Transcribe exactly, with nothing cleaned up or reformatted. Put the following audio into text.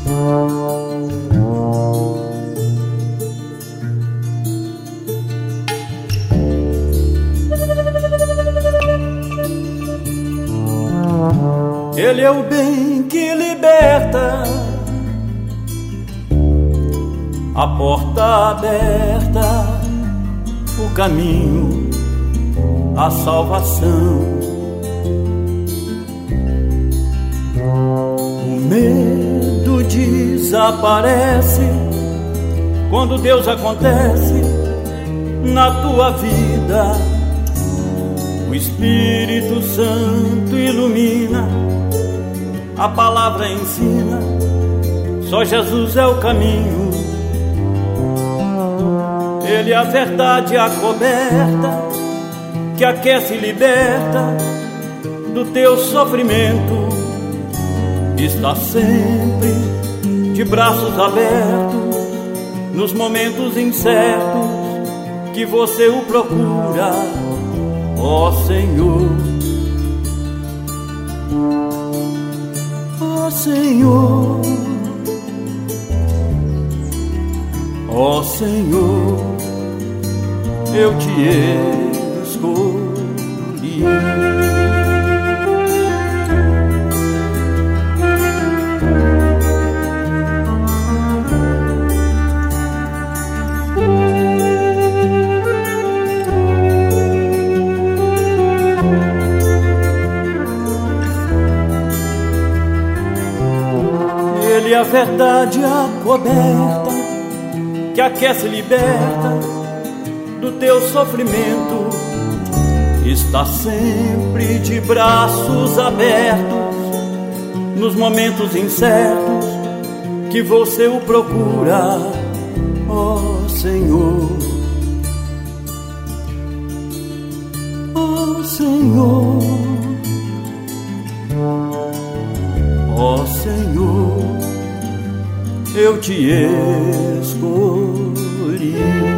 Ele é o bem que liberta, a porta aberta, o caminho, a salvação. O medo desaparece quando Deus acontece na tua vida. O Espírito Santo ilumina, a palavra ensina, só Jesus é o caminho. Ele é a verdade, a coberta, que aquece e liberta do teu sofrimento. Está sempre de braços abertos, nos momentos incertos que você o procura, ó Senhor. Ó Senhor, ó Senhor, eu te escolhi. Ele é a verdade, a coberta, que aquece e liberta do teu sofrimento. Está sempre de braços abertos, nos momentos incertos que você o procura, ó Senhor. Ó Senhor, ó Senhor, eu te escolhi.